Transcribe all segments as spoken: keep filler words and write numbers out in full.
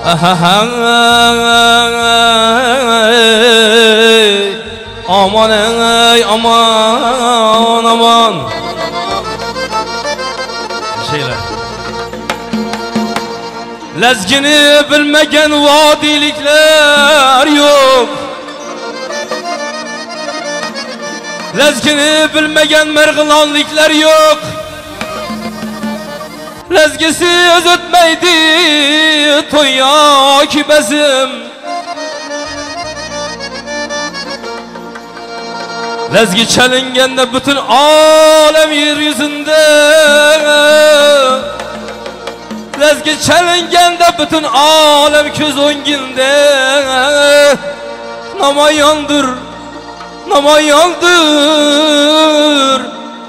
Aman ey aman aman şeyler. Lezgini bilmegen vadilikler yok. Lezgini bilmegen mergılanlikler yok. Lezgisiz ötmeydi toya ki bezim. Lezgi çalingende bütün alem yeryüzünde. Lezgi çalingende bütün alem köz onginde. Namayandır, namayandır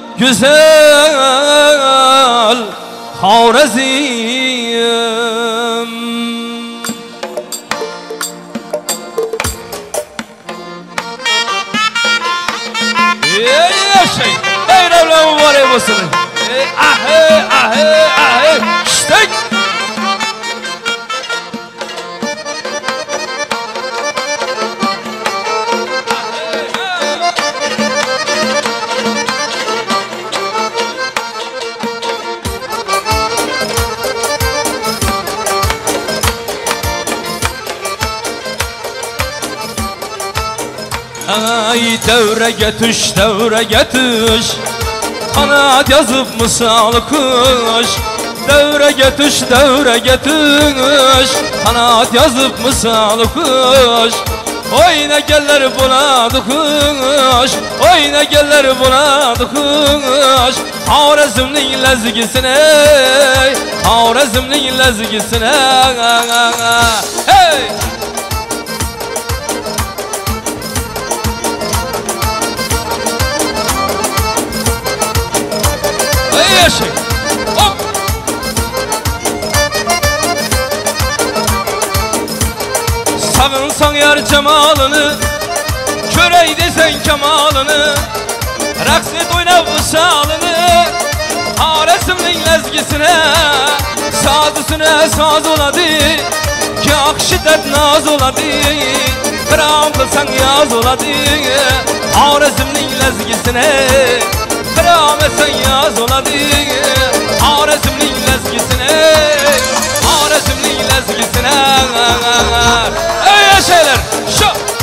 güzel Havrezim. Ey şey, ey Revlam var ey basını. Ahe, ahe, ahe, ştek. Ay devre getüş, devre getüş, kanat yazıp misal kuş. Devre getüş, devre getüş, kanat yazıp misal kuş. Oyna geller buna dokuş, oyna geller buna dokuş. Havrezm'nin lezgisine, Havrezm'nin lezgisine. Hey! Şey. Hop. Sağınsan yar cemalını, körey desen kemalını, raks et oyna vısalını, Havrezm'nin lezgisine, sazısına saz oladı, kâk şiddet naz oladı, kram kılsan yaz oladı, Havrezm'nin lezgisine. Kram etsen yaz oladı Havrezm'nin lezgisine, Havrezm'nin lezgisine. Ey şeyler şu.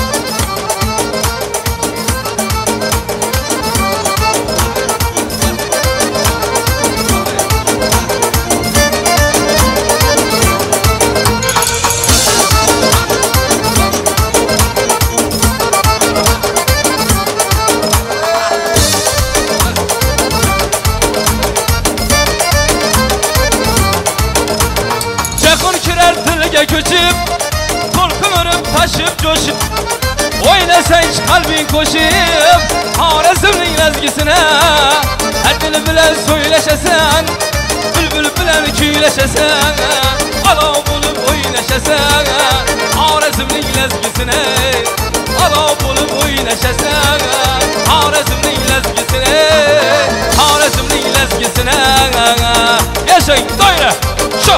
Köçüp, korkun örüp taşıp coşup, oynasa hiç kalbin koşup Havrezm'nin lezgisine. Her dili bilen söyleşesen, bülbül bilen küyleşesen, ala bulup oynaşesen Havrezm'nin lezgisine. Ala bulup oynaşesen Havrezm'nin lezgisine, Havrezm'nin lezgisine. Yaşayın doyra şu.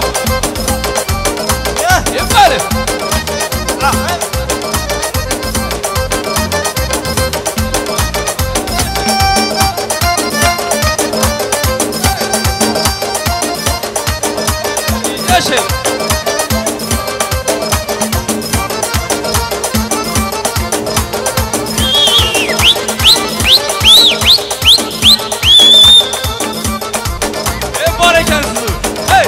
Efendim. Rahmet. Yaşayın. E barekensizlik. Hey.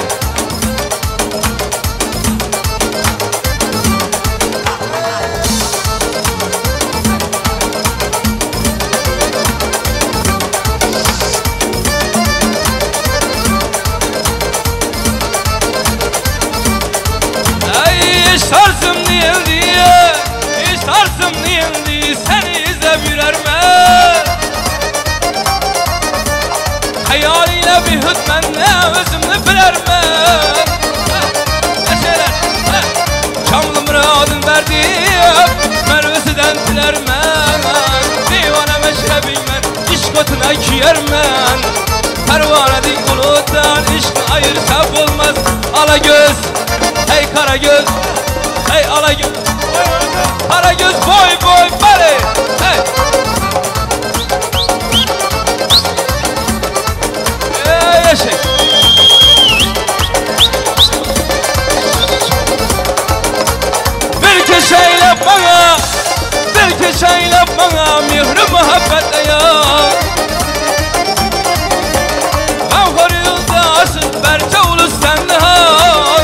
İştarsım diyen diye, iştarsım diyen diye seni izlep yürerme. Hayaliyle bir hütmenle özümü bilerme. Neşeler, Çamlı muradın verdi, Mervesi'den dilerme. Divane meşrebinmen, işkotuna kiyermen. Pervanedik buluttan, işkı ayırsa bulmaz ala göz. hey Karagöz, hey Alagöz, Karagöz boy boy bari, hey. Hey yaşay. Bir köşeyle bana, bir köşeyle bana mihri muhabbet ya. Ben horulda asıl berce ulus sendihan.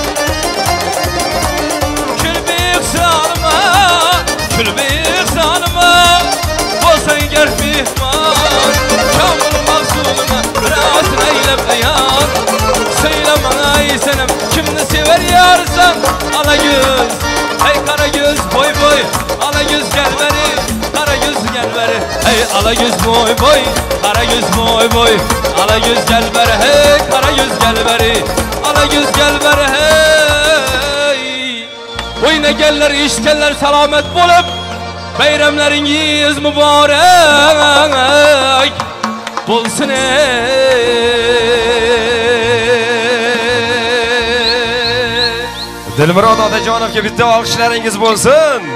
Külbük salma, külbük salma, olsan ger pihman. Kamul mahsuluna biraz neylep beyan. Söyle bana ey senem, kimni sever yarsan Alagöz. Hey Karagöz boy boy, Alagöz gel beri, Karagöz gel beri. Hey Alagöz boy boy, Karagöz boy boy, Alagöz gel beri. Hey Karagöz gel beri, Alagöz gel beri. Hey oyna geller işkeller selamet bulup, bayramlarınız mübarek bulsun ey. Dilmurod otajonovga bitta olqishlaringiz bo'lsin.